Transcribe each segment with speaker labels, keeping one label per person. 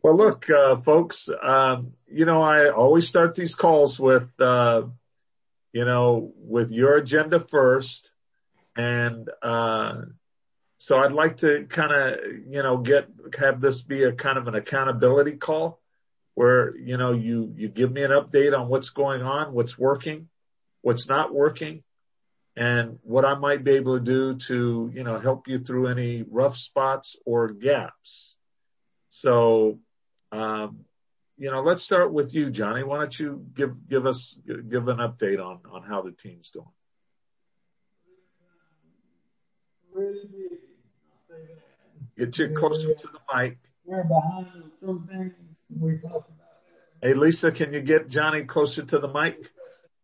Speaker 1: Well, look, folks, I always start these calls with, with your agenda first. And, so I'd like to kind of, have this be a kind of an accountability call where, you give me an update on what's going on, what's working, what's not working, and what I might be able to do to, help you through any rough spots or gaps. So, let's start with you, Johnny. Why don't you give an update on how the team's doing?
Speaker 2: Really busy. I'll say that.
Speaker 1: Get you closer to the mic.
Speaker 2: We're behind on some things. We talked about that.
Speaker 1: Hey, Lisa, can you get Johnny closer to the mic?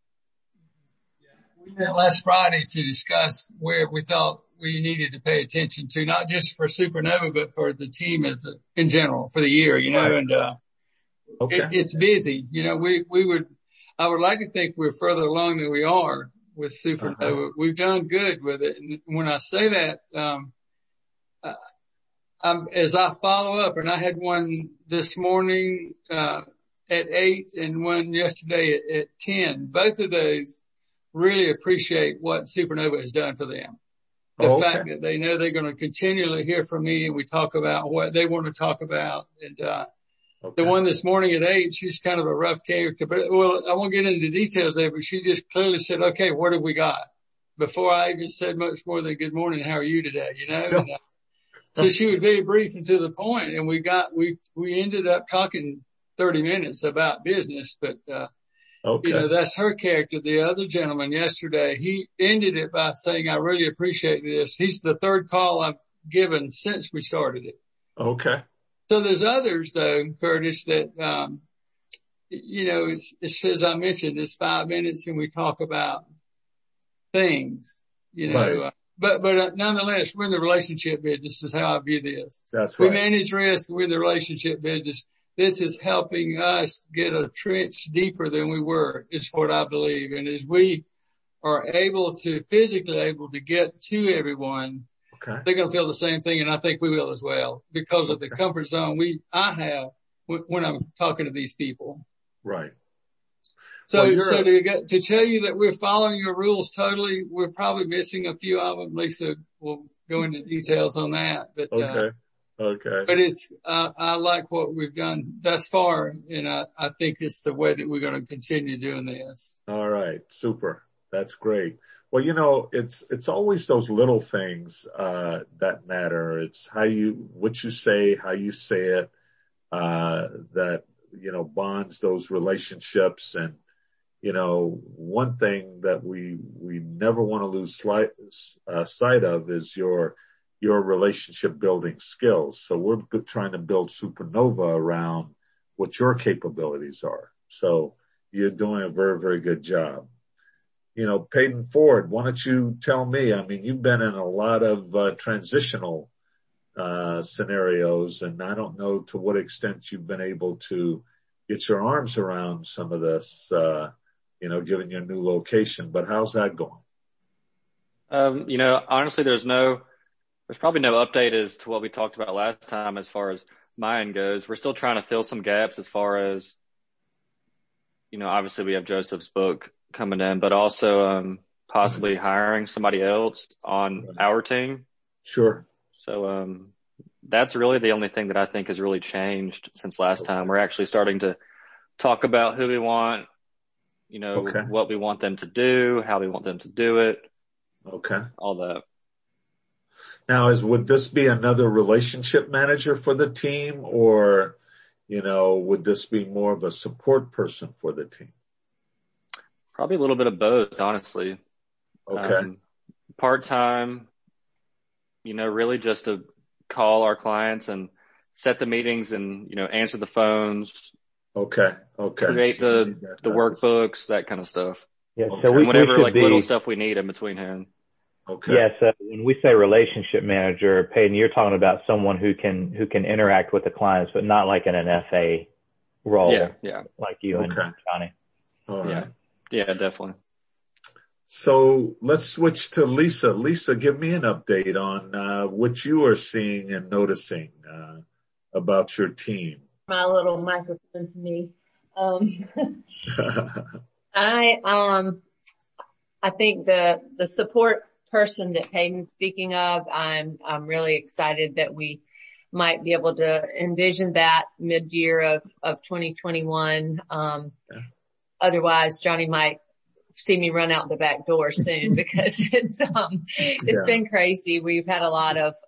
Speaker 2: We met last Friday to discuss where we thought we needed to pay attention to, not just for Supernova, but for the team in general for the year,
Speaker 1: Right.
Speaker 2: and,
Speaker 1: okay.
Speaker 2: it's busy. I would like to think we're further along than we are with Supernova. Uh-huh. We've done good with it. And when I say that, as I follow up, and I had one this morning, at 8 and one yesterday at 10, both of those really appreciate what Supernova has done for them. The fact that they know they're going to continually hear from me and we talk about what they want to talk about. And, the one this morning at 8, she's kind of a rough character, but I won't get into details there, but she just clearly said, okay, what have we got? Before I even said much more than good morning, how are you today? And, so she was very brief and to the point, and we ended up talking 30 minutes about business, but, that's her character. The other gentleman yesterday, he ended it by saying, I really appreciate this. He's the third call I've given since we started it.
Speaker 1: Okay.
Speaker 2: So there's others though, Curtis, that, it's, as I mentioned, it's 5 minutes and we talk about things,
Speaker 1: Right.
Speaker 2: But nonetheless, we're in the relationship business is how I view this.
Speaker 1: That's right.
Speaker 2: We manage risk. We're in the relationship business. This is helping us get a trench deeper than we were, is what I believe. And as we are physically able to get to everyone, they're going to feel the same thing. And I think we will as well because of the comfort zone I have when I'm talking to these people.
Speaker 1: Right.
Speaker 2: So to tell you that we're following your rules totally, we're probably missing a few of them. Lisa will go into details on that. But, but it's, I like what we've done thus far. And I think it's the way that we're going to continue doing this.
Speaker 1: All right. Super. That's great. Well, it's always those little things, that matter. It's what you say, how you say it, that, bonds those relationships. And, one thing that we never want to lose sight of is your relationship building skills. So we're trying to build Supernova around what your capabilities are. So you're doing a very, very good job. Peyton Ford, why don't you tell me? I mean, you've been in a lot of transitional scenarios, and I don't know to what extent you've been able to get your arms around some of this, given your new location. But how's that going?
Speaker 3: Honestly, there's probably no update as to what we talked about last time as far as mine goes. We're still trying to fill some gaps as far as, obviously we have Joseph's book coming in, but also possibly hiring somebody else on our team.
Speaker 1: Sure.
Speaker 3: So that's really the only thing that I think has really changed since last time. We're actually starting to talk about who we want, what we want them to do, how we want them to do it.
Speaker 1: Okay.
Speaker 3: All that.
Speaker 1: Now, would this be another relationship manager for the team, or, would this be more of a support person for the team?
Speaker 3: Probably a little bit of both, honestly.
Speaker 1: Okay.
Speaker 3: Part-time, really just to call our clients and set the meetings and, answer the phones.
Speaker 1: Okay.
Speaker 3: Create the workbooks, that kind of stuff.
Speaker 4: Yeah. So
Speaker 3: whatever little stuff we need in between here.
Speaker 1: Okay.
Speaker 4: Yes. When we say relationship manager, Peyton, you're talking about someone who can interact with the clients, but not like in an FA role.
Speaker 3: Yeah.
Speaker 4: Like you and Johnny.
Speaker 1: All right.
Speaker 3: Yeah, definitely.
Speaker 1: So let's switch to Lisa. Lisa, give me an update on what you are seeing and noticing about your team.
Speaker 5: my little microphone to me. I think the support person that Hayden's speaking of, I'm really excited that we might be able to envision that mid-year of 2021. Otherwise Johnny might see me run out the back door soon because it's been crazy. We've had a lot of,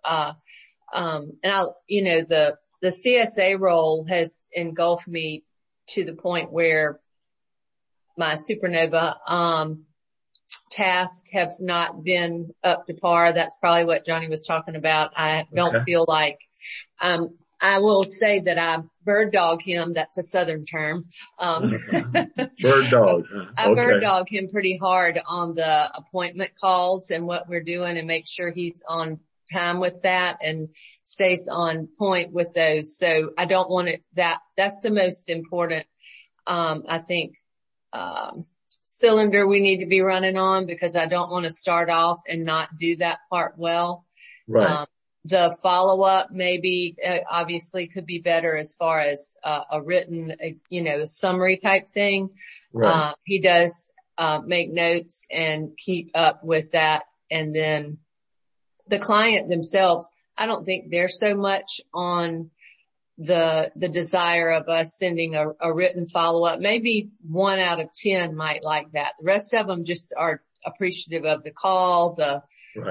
Speaker 5: the CSA role has engulfed me to the point where my Supernova, tasks have not been up to par. That's probably what Johnny was talking about. I don't feel like, I will say that I bird dog him. That's a Southern term.
Speaker 1: Bird dog.
Speaker 5: I bird dog him pretty hard on the appointment calls and what we're doing and make sure he's on time with that and stays on point with those. So I don't want it that's the most important, I think, cylinder we need to be running on because I don't want to start off and not do that part well.
Speaker 1: Right.
Speaker 5: The follow-up maybe, obviously could be better as far as, a written, summary type thing.
Speaker 1: Right.
Speaker 5: He does, make notes and keep up with that. And then the client themselves, I don't think they're so much on the desire of us sending a written follow-up. Maybe 1 out of 10 might like that. The rest of them just are appreciative of the call, the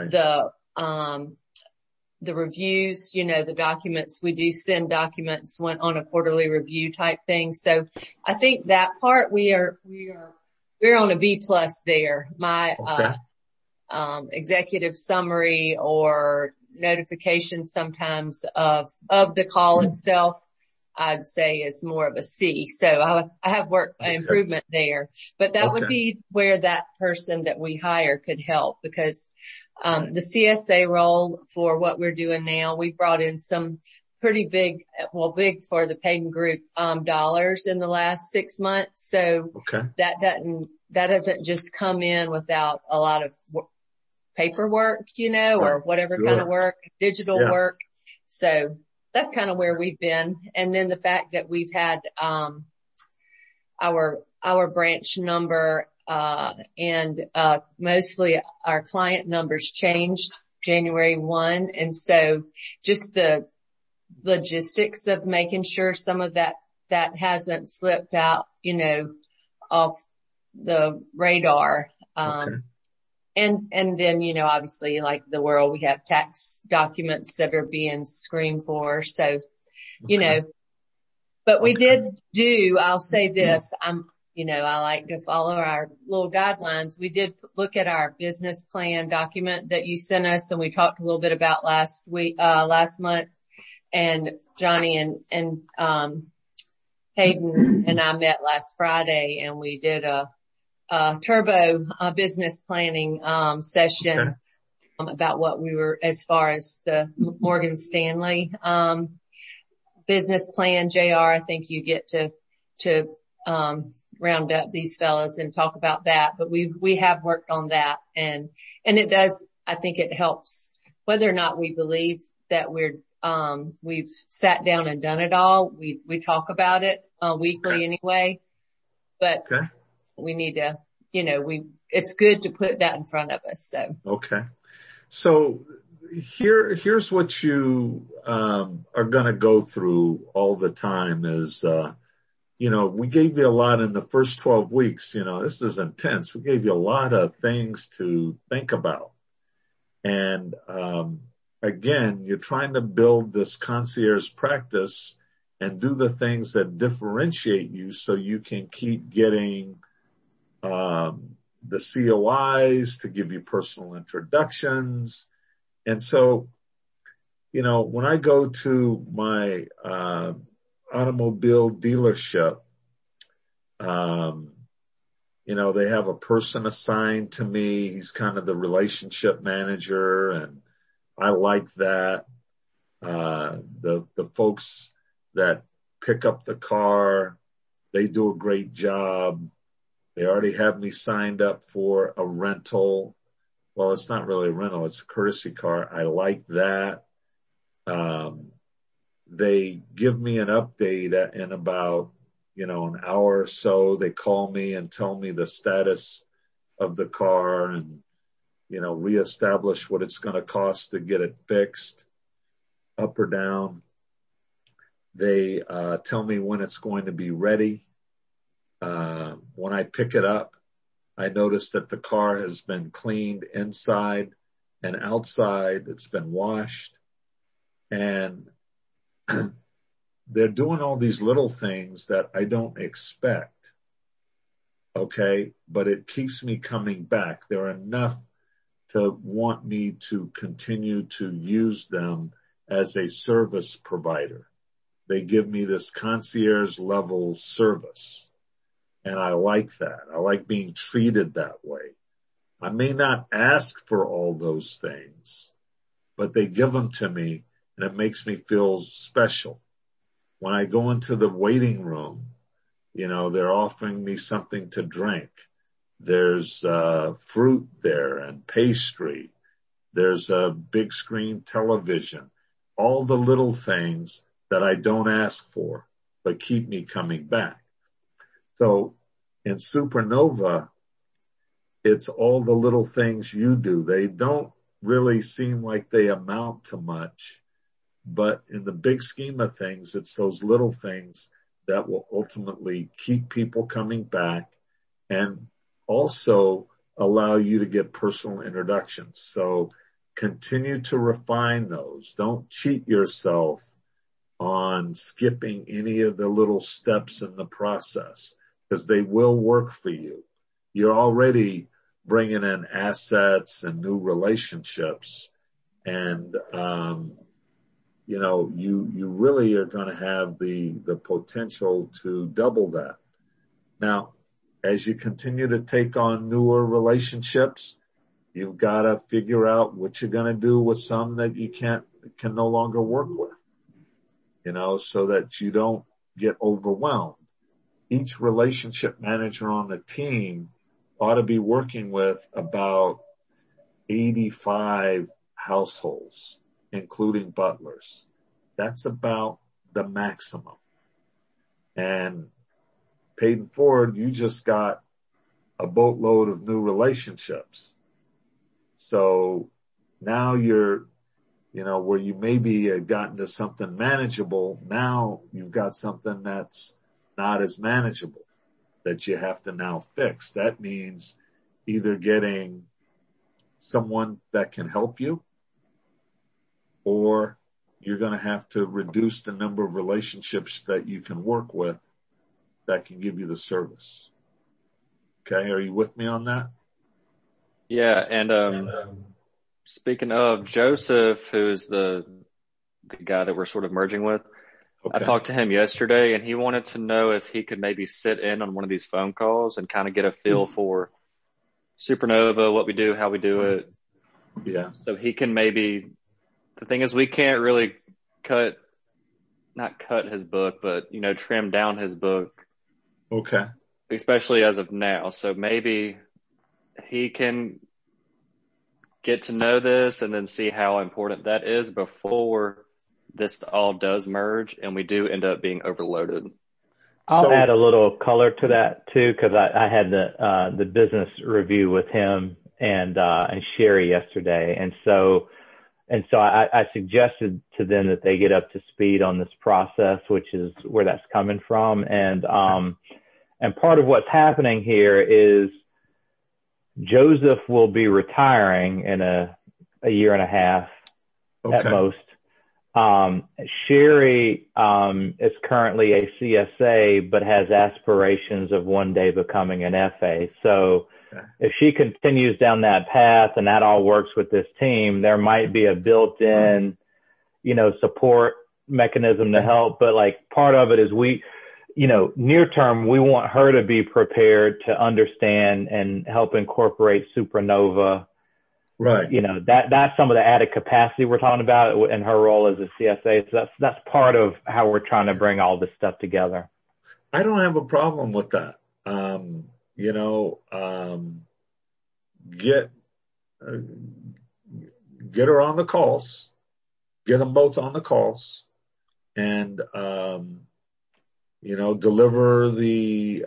Speaker 5: reviews, the documents. We do send documents on a quarterly review type thing. So I think that part we're on a B+ there. My, executive summary or notification sometimes of the call itself, I'd say is more of a C. So I have improvement there, but that would be where that person that we hire could help because, the CSA role for what we're doing now, we brought in some pretty big for the Payden Group, dollars in the last 6 months. So that doesn't just come in without a lot of paperwork, or whatever kind of work, digital work. So that's kind of where we've been. And then the fact that we've had, our branch number, and mostly our client numbers changed January 1. And so just the logistics of making sure some of that hasn't slipped out, off the radar. And then, obviously like the world, we have tax documents that are being screened for. So, but we did I'll say this, I like to follow our little guidelines. We did look at our business plan document that you sent us and we talked a little bit about last month, and Johnny and Hayden and I met last Friday and we did a turbo business planning session about what we were as far as the Morgan Stanley business plan. JR, I think you get to round up these fellas and talk about that, but we have worked on that and it does, I think it helps whether or not we believe that we've sat down and done it all. We talk about it weekly anyway, but we need to, it's good to put that in front of us.
Speaker 1: So here's what you, are going to go through all the time is, we gave you a lot in the first 12 weeks. This is intense. We gave you a lot of things to think about. And, again, you're trying to build this concierge practice and do the things that differentiate you so you can keep getting, the COIs to give you personal introductions. And so, when I go to my, automobile dealership, they have a person assigned to me. He's kind of the relationship manager and I like that. The folks that pick up the car, they do a great job. They already have me signed up for a rental. Well, it's not really a rental. It's a courtesy car. I like that. they give me an update in about, an hour or so. They call me and tell me the status of the car and, reestablish what it's going to cost to get it fixed, up or down. They tell me when it's going to be ready. When I pick it up, I notice that the car has been cleaned inside and outside. It's been washed. And they're doing all these little things that I don't expect. Okay. But it keeps me coming back. They're enough to want me to continue to use them as a service provider. They give me this concierge level service. And I like that. I like being treated that way. I may not ask for all those things, but they give them to me and it makes me feel special. When I go into the waiting room, they're offering me something to drink. There's fruit there and pastry. There's a big screen television. All the little things that I don't ask for, but keep me coming back. So in Supernova, it's all the little things you do. They don't really seem like they amount to much, but in the big scheme of things, it's those little things that will ultimately keep people coming back and also allow you to get personal introductions. So continue to refine those. Don't cheat yourself on skipping any of the little steps in the process, because they will work for you. You're already bringing in assets and new relationships, and you really are going to have the potential to double that. Now, as you continue to take on newer relationships, you've got to figure out what you're going to do with some that you can no longer work with, so that you don't get overwhelmed. Each relationship manager on the team ought to be working with about 85 households, including butlers. That's about the maximum. And Payton Ford, you just got a boatload of new relationships. So now you're, where you maybe had gotten to something manageable, now you've got something that's not as manageable that you have to now fix. That means either getting someone that can help you, or you're going to have to reduce the number of relationships that you can work with that can give you the service. Okay. Are you with me on that?
Speaker 3: Yeah. And, speaking of Joseph, who's the guy that we're sort of merging with, okay. I talked to him yesterday and he wanted to know if he could maybe sit in on one of these phone calls and kind of get a feel for Supernova, what we do, how we do it.
Speaker 1: Yeah.
Speaker 3: So he can maybe, the thing is we can't really not cut his book, but, trim down his book.
Speaker 1: Okay.
Speaker 3: Especially as of now. So maybe he can get to know this and then see how important that is before this all does merge and we do end up being overloaded.
Speaker 4: I'll add a little color to that too, because I had the business review with him and Sherry yesterday, and so I suggested to them that they get up to speed on this process, which is where that's coming from, and part of what's happening here is Joseph will be retiring in a year and a half at most. Sherry is currently a CSA, but has aspirations of one day becoming an FA. So if she continues down that path and that all works with this team, there might be a built-in, support mechanism to help. But part of it is near term, we want her to be prepared to understand and help incorporate Supernova.
Speaker 1: Right.
Speaker 4: That's some of the added capacity we're talking about in her role as a CSA. So that's part of how we're trying to bring all this stuff together.
Speaker 1: I don't have a problem with that. Get her on the calls, get them both on the calls, and, deliver the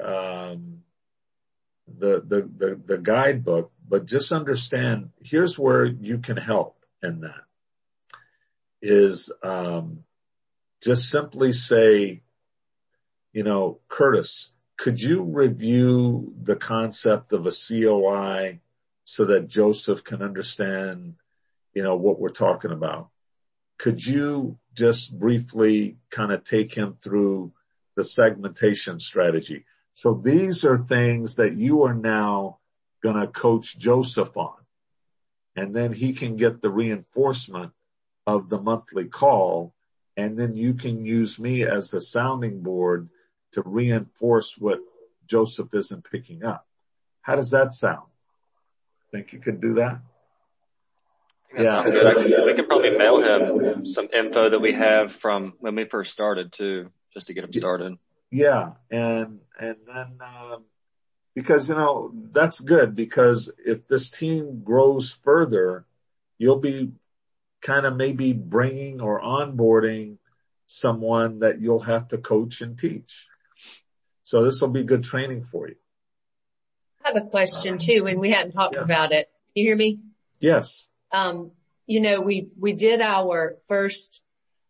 Speaker 1: guidebook, but just understand, here's where you can help in that is, just simply say, Curtis, could you review the concept of a COI so that Joseph can understand, what we're talking about? Could you just briefly kind of take him through the segmentation strategy? So these are things that you are now going to coach Joseph on. And then he can get the reinforcement of the monthly call. And then you can use me as the sounding board to reinforce what Joseph isn't picking up. How does that sound? Think you could do that?
Speaker 3: That sounds good. We could probably mail him some info that we have from when we first started too, just to get him started.
Speaker 1: Yeah. And then, because, that's good, because if this team grows further, you'll be kind of maybe bringing or onboarding someone that you'll have to coach and teach. So this will be good training for you.
Speaker 5: I have a question too, and we hadn't talked about it. Can you hear me?
Speaker 1: Yes.
Speaker 5: We did our first,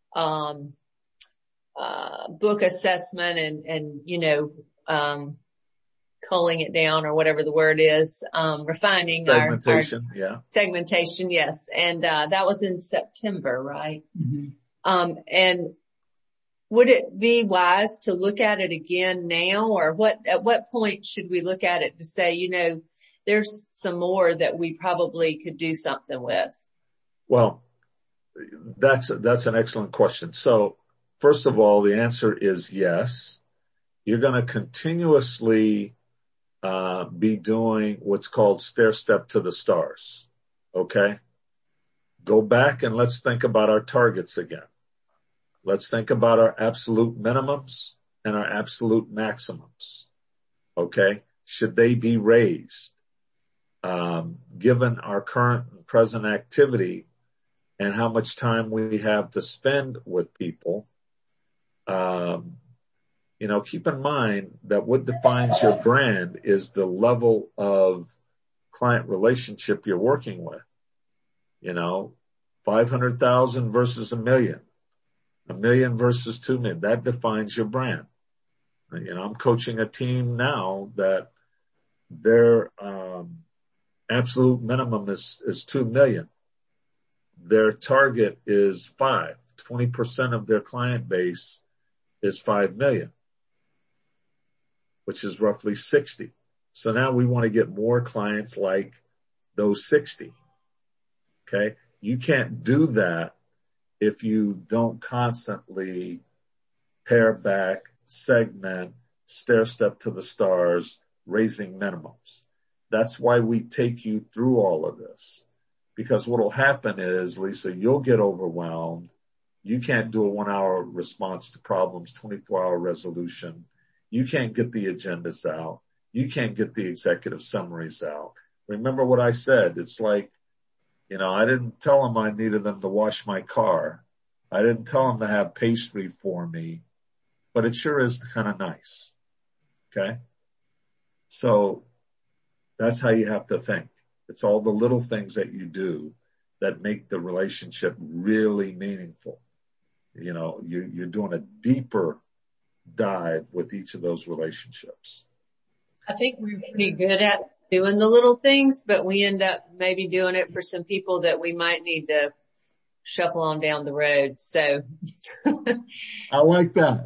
Speaker 5: book assessment and culling it down, or whatever the word is, refining
Speaker 1: segmentation,
Speaker 5: our segmentation. Yes. And, that was in September, right?
Speaker 2: Mm-hmm.
Speaker 5: And would it be wise to look at it again now, or at what point should we look at it to say, there's some more that we probably could do something with?
Speaker 1: Well, that's an excellent question. So first of all, the answer is yes. You're going to continuously be doing what's called stair step to the stars. Okay. Go back and let's think about our targets again. Let's think about our absolute minimums and our absolute maximums. Okay. Should they be raised? Given our current and present activity and how much time we have to spend with people, keep in mind that what defines your brand is the level of client relationship you're working with. 500,000 versus 1 million, 1 million versus 2 million. That defines your brand. I'm coaching a team now that their absolute minimum is 2 million. Their target is 5. 20% of their client base is 5 million, which is roughly 60. So now we want to get more clients like those 60. Okay. You can't do that if you don't constantly pare back, segment, stair step to the stars, raising minimums. That's why we take you through all of this, because what will happen is, Lisa, you'll get overwhelmed. You can't do a 1-hour response to problems, 24-hour resolution. You can't get the agendas out. You can't get the executive summaries out. Remember what I said. It's like, I didn't tell them I needed them to wash my car. I didn't tell them to have pastry for me, but it sure is kind of nice. Okay. So that's how you have to think. It's all the little things that you do that make the relationship really meaningful. You're doing a deeper dive with each of those relationships.
Speaker 5: I think we're pretty good at doing the little things, but we end up maybe doing it for some people that we might need to shuffle on down the road. So
Speaker 1: I like that.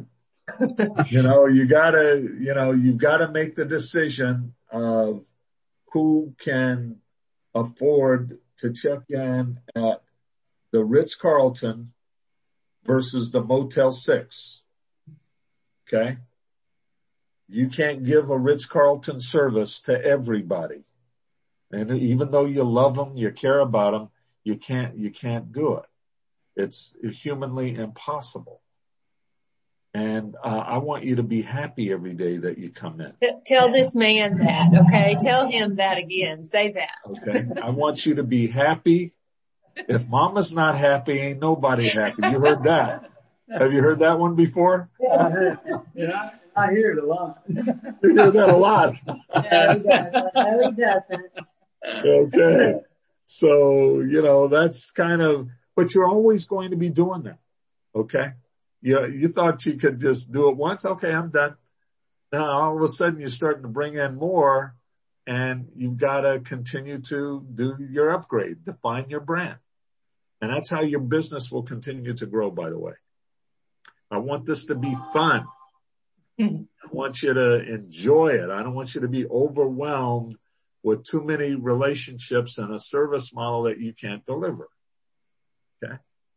Speaker 1: You've gotta make the decision of who can afford to check in at the Ritz-Carlton versus the Motel 6. Okay. You can't give a Ritz-Carlton service to everybody. And even though you love them, you care about them, you can't do it. It's humanly impossible. And I want you to be happy every day that you come in.
Speaker 5: Tell this man that, okay? Tell him that again. Say that.
Speaker 1: Okay. I want you to be happy. If mama's not happy, ain't nobody happy. You heard that. Have you heard that one before?
Speaker 2: I hear it a lot.
Speaker 1: You hear that a lot.
Speaker 5: No, he doesn't.
Speaker 1: Okay. So, that's kind of, but you're always going to be doing that. Okay. You thought you could just do it once. Okay, I'm done. Now all of a sudden you're starting to bring in more, and you've got to continue to do your upgrade, define your brand. And that's how your business will continue to grow, by the way. I want this to be fun. I want you to enjoy it. I don't want you to be overwhelmed with too many relationships and a service model that you can't deliver. Okay.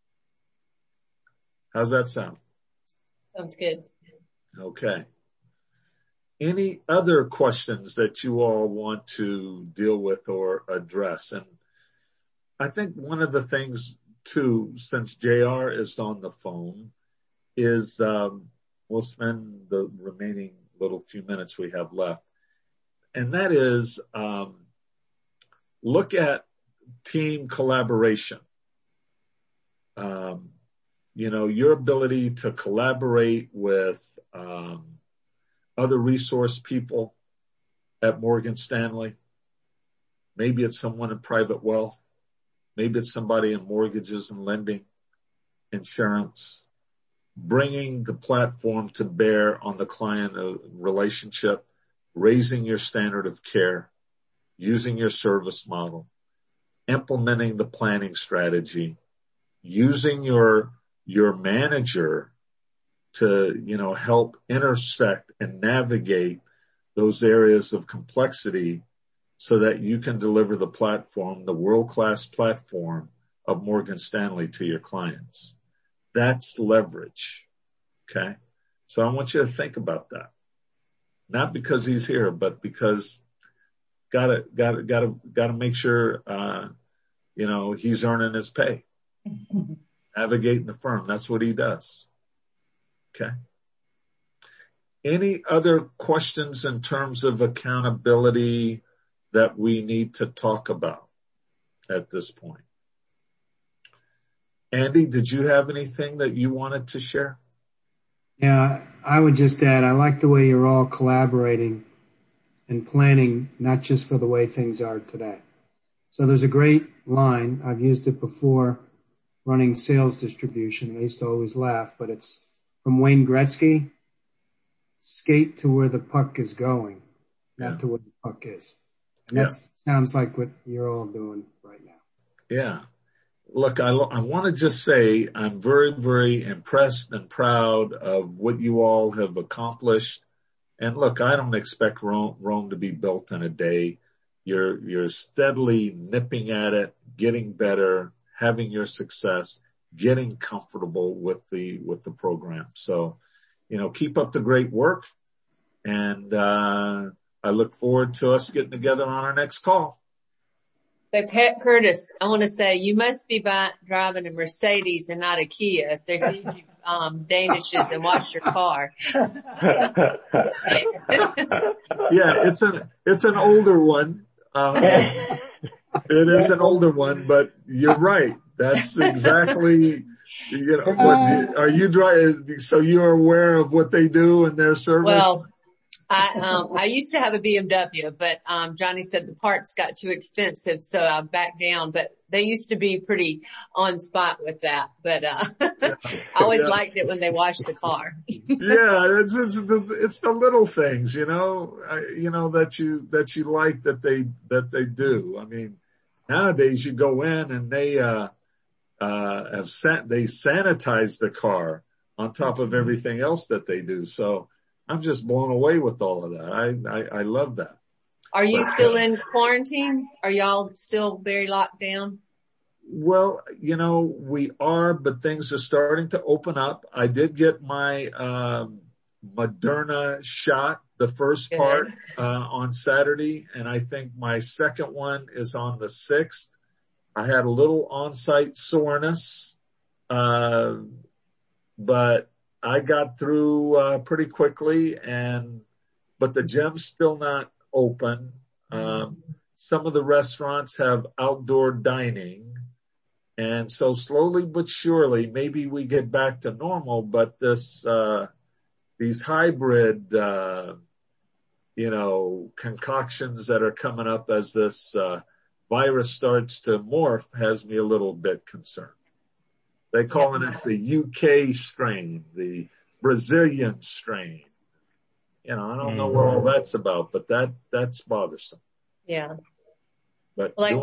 Speaker 1: How's that sound?
Speaker 5: Sounds good.
Speaker 1: Okay. Any other questions that you all want to deal with or address? And I think one of the things too, since JR is on the phone, is we'll spend the remaining little few minutes we have left. And that is, look at team collaboration. Your ability to collaborate with other resource people at Morgan Stanley. Maybe it's someone in private wealth. Maybe it's somebody in mortgages and lending, insurance, bringing the platform to bear on the client relationship, raising your standard of care, using your service model, implementing the planning strategy, using your manager to, help intersect and navigate those areas of complexity so that you can deliver the platform, the world-class platform of Morgan Stanley to your clients. That's leverage. Okay. So I want you to think about that. Not because he's here, but because gotta make sure, he's earning his pay. Navigating the firm. That's what he does. Okay. Any other questions in terms of accountability that we need to talk about at this point? Andy, did you have anything that you wanted to share?
Speaker 6: Yeah, I would just add, I like the way you're all collaborating and planning, not just for the way things are today. So there's a great line. I've used it before running sales distribution. I used to always laugh, but it's from Wayne Gretzky: skate to where the puck is going, not to where the puck is. And that sounds like what you're all doing right now.
Speaker 1: Yeah. Look, I want to just say I'm very, very impressed and proud of what you all have accomplished. And look, I don't expect Rome to be built in a day. You're steadily nipping at it, getting better, having your success, getting comfortable with the program. So, keep up the great work. And I look forward to us getting together on our next call.
Speaker 5: So, Curtis, I want to say you must be driving a Mercedes and not a Kia if they feed you Danishes and wash your car.
Speaker 1: Yeah, it's an older one. It is an older one, but you're right. That's exactly. Are you driving? So you're aware of what they do in their service?
Speaker 5: Well, I used to have a BMW, but Johnny said the parts got too expensive, so I backed down. But they used to be pretty on spot with that. But I always liked it when they washed the car.
Speaker 1: Yeah, it's the little things, that you like that they do. I mean, nowadays you go in and they they sanitize the car on top of everything else that they do. So I'm just blown away with all of that. I love that.
Speaker 5: Are you still in quarantine? Are y'all still very locked down?
Speaker 1: Well, we are, but things are starting to open up. I did get my Moderna shot, the first part, on Saturday, and I think my second one is on the 6th. I had a little on-site soreness, but I got through pretty quickly, but the gym's still not open. Some of the restaurants have outdoor dining, And so slowly but surely, maybe we get back to normal, but these hybrid, concoctions that are coming up as this, virus starts to morph has me a little bit concerned. They're calling it the UK strain, the Brazilian strain. I don't know what all that's about, but that's bothersome.
Speaker 5: Yeah.
Speaker 1: But
Speaker 5: like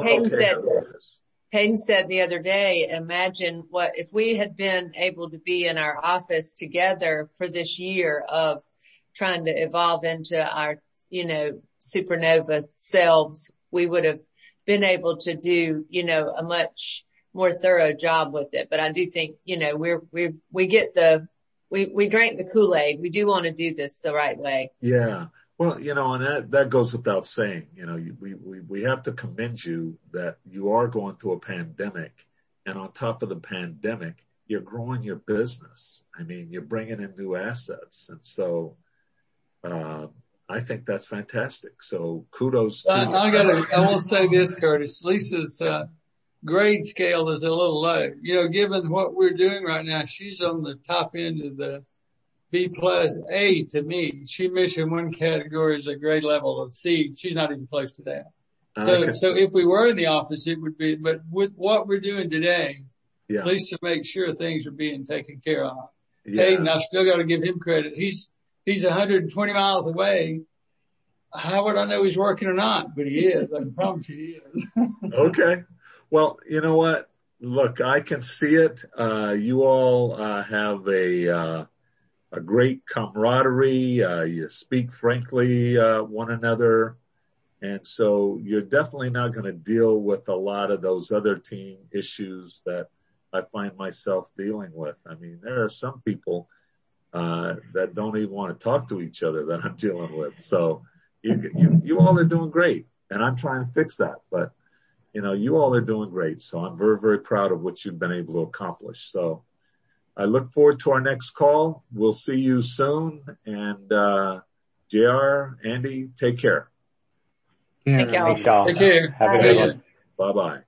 Speaker 5: Peyton said the other day, imagine what if we had been able to be in our office together for this year of trying to evolve into our, supernova selves, we would have been able to do, a much more thorough job with it. But I do think, we drank the Kool-Aid. We do want to do this the right way.
Speaker 1: Yeah. Well, and that goes without saying. We have to commend you that you are going through a pandemic, and on top of the pandemic, you're growing your business. I mean, you're bringing in new assets, and so I think that's fantastic. So kudos to you.
Speaker 2: I will say this, Curtis. Lisa's grade scale is a little low. Given what we're doing right now, she's on the top end of the B plus A to me. She missed in one category as a grade level of C. She's not even close to that. So if we were in the office, it would be, but with what we're doing today, at least to make sure things are being taken care of. Yeah. Hayden, I still got to give him credit. He's 120 miles away. How would I know he's working or not? But he is. I can promise you he is.
Speaker 1: Okay. Well, you know what? Look, I can see it. You all have a great camaraderie. You speak frankly, one another. And so you're definitely not going to deal with a lot of those other team issues that I find myself dealing with. I mean, there are some people, that don't even want to talk to each other that I'm dealing with. So you all are doing great, and I'm trying to fix that, but you all are doing great. So I'm very, very proud of what you've been able to accomplish. So I look forward to our next call. We'll see you soon. And, JR, Andy, take care.
Speaker 5: Thank y'all.
Speaker 2: Take care.
Speaker 4: Have a good one.
Speaker 1: Bye-bye.